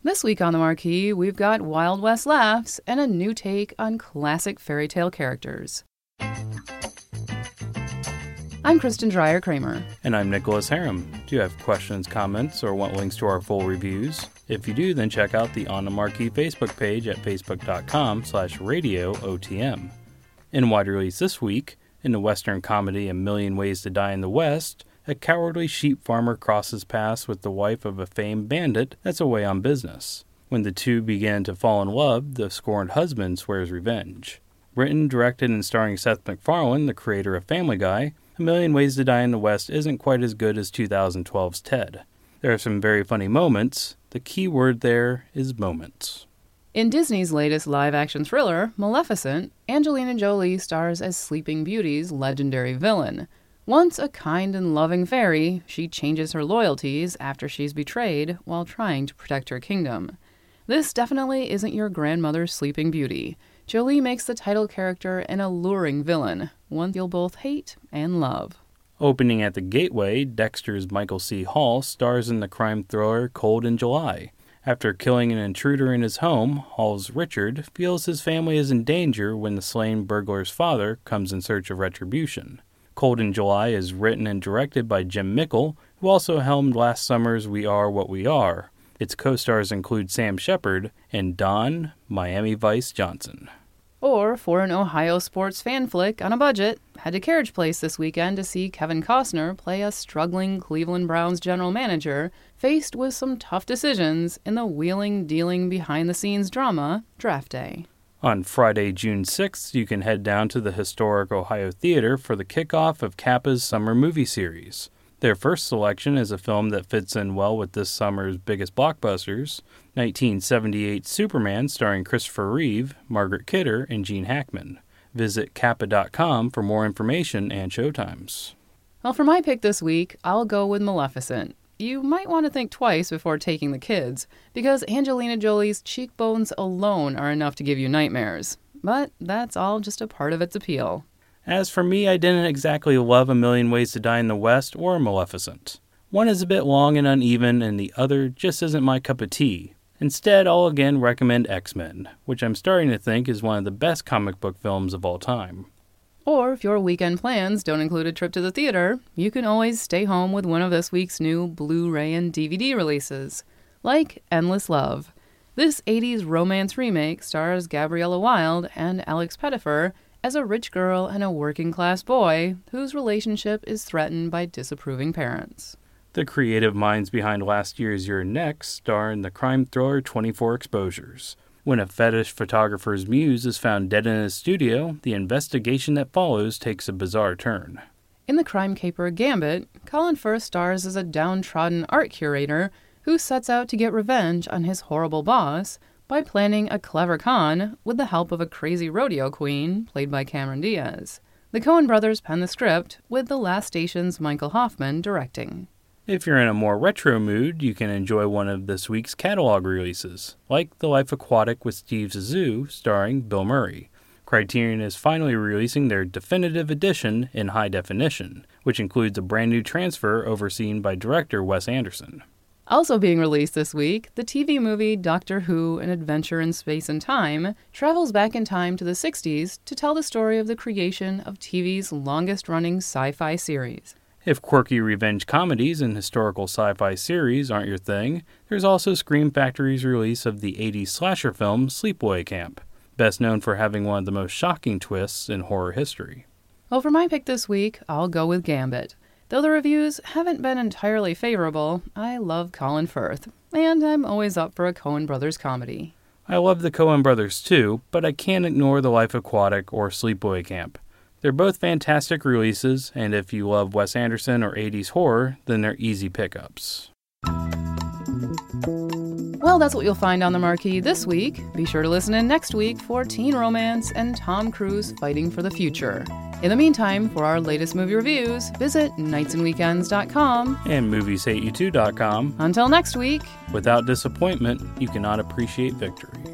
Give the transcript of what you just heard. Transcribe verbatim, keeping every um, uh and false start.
This week on the Marquee, we've got Wild West laughs and a new take on classic fairy tale characters. I'm Kristen Dreyer-Kramer. And I'm Nicholas Harem. Do you have questions, comments, or want links to our full reviews? If you do, then check out the On the Marquee Facebook page at facebook.com slash radio OTM. In wide release this week, in the Western comedy A Million Ways to Die in the West, a cowardly sheep farmer crosses paths with the wife of a famed bandit that's away on business. When the two begin to fall in love, the scorned husband swears revenge. Written, directed, and starring Seth MacFarlane, the creator of Family Guy, A Million Ways to Die in the West isn't quite as good as two thousand twelve's Ted. There are some very funny moments. The key word there is moments. In Disney's latest live-action thriller, Maleficent, Angelina Jolie stars as Sleeping Beauty's legendary villain. Once a kind and loving fairy, she changes her loyalties after she's betrayed while trying to protect her kingdom. This definitely isn't your grandmother's Sleeping Beauty. Jolie makes the title character an alluring villain, one you'll both hate and love. Opening at the Gateway, Dexter's Michael C. Hall stars in the crime thriller Cold in July. After killing an intruder in his home, Hall's Richard feels his family is in danger when the slain burglar's father comes in search of retribution. Cold in July is written and directed by Jim Mickle, who also helmed last summer's We Are What We Are. Its co-stars include Sam Shepard and Don Miami Vice Johnson. Or, for an Ohio sports fan flick on a budget, head to Carriage Place this weekend to see Kevin Costner play a struggling Cleveland Browns general manager faced with some tough decisions in the wheeling, dealing, behind-the-scenes drama, Draft Day. On Friday, June sixth, you can head down to the historic Ohio Theater for the kickoff of Kappa's summer movie series. Their first selection is a film that fits in well with this summer's biggest blockbusters, nineteen seventy-eight Superman starring Christopher Reeve, Margaret Kidder, and Gene Hackman. Visit kappa dot com for more information and showtimes. Well, for my pick this week, I'll go with Maleficent. You might want to think twice before taking the kids, because Angelina Jolie's cheekbones alone are enough to give you nightmares. But that's all just a part of its appeal. As for me, I didn't exactly love A Million Ways to Die in the West or Maleficent. One is a bit long and uneven, and the other just isn't my cup of tea. Instead, I'll again recommend X-Men, which I'm starting to think is one of the best comic book films of all time. Or if your weekend plans don't include a trip to the theater, you can always stay home with one of this week's new Blu-ray and D V D releases, like Endless Love. This eighties romance remake stars Gabriella Wilde and Alex Pettyfer as a rich girl and a working-class boy whose relationship is threatened by disapproving parents. The creative minds behind last year's You're Next star in the crime thriller twenty-four Exposures. When a fetish photographer's muse is found dead in his studio, the investigation that follows takes a bizarre turn. In the crime caper Gambit, Colin Firth stars as a downtrodden art curator who sets out to get revenge on his horrible boss by planning a clever con with the help of a crazy rodeo queen, played by Cameron Diaz. The Coen brothers pen the script, with The Last Station's Michael Hoffman directing. If you're in a more retro mood, you can enjoy one of this week's catalog releases, like The Life Aquatic with Steve Zissou, starring Bill Murray. Criterion is finally releasing their definitive edition in high definition, which includes a brand new transfer overseen by director Wes Anderson. Also being released this week, the T V movie Doctor Who: An Adventure in Space and Time travels back in time to the sixties to tell the story of the creation of T V's longest-running sci-fi series. If quirky revenge comedies and historical sci-fi series aren't your thing, there's also Scream Factory's release of the eighties slasher film Sleepaway Camp, best known for having one of the most shocking twists in horror history. Well, for my pick this week, I'll go with Gambit. Though the reviews haven't been entirely favorable, I love Colin Firth, and I'm always up for a Coen Brothers comedy. I love the Coen Brothers too, but I can't ignore The Life Aquatic or Sleepaway Camp. They're both fantastic releases, and if you love Wes Anderson or eighties horror, then they're easy pickups. Well, that's what you'll find on the Marquee this week. Be sure to listen in next week for teen romance and Tom Cruise fighting for the future. In the meantime, for our latest movie reviews, visit nights and weekends dot com and movies hate you too dot com. Until next week. Without disappointment, you cannot appreciate victory.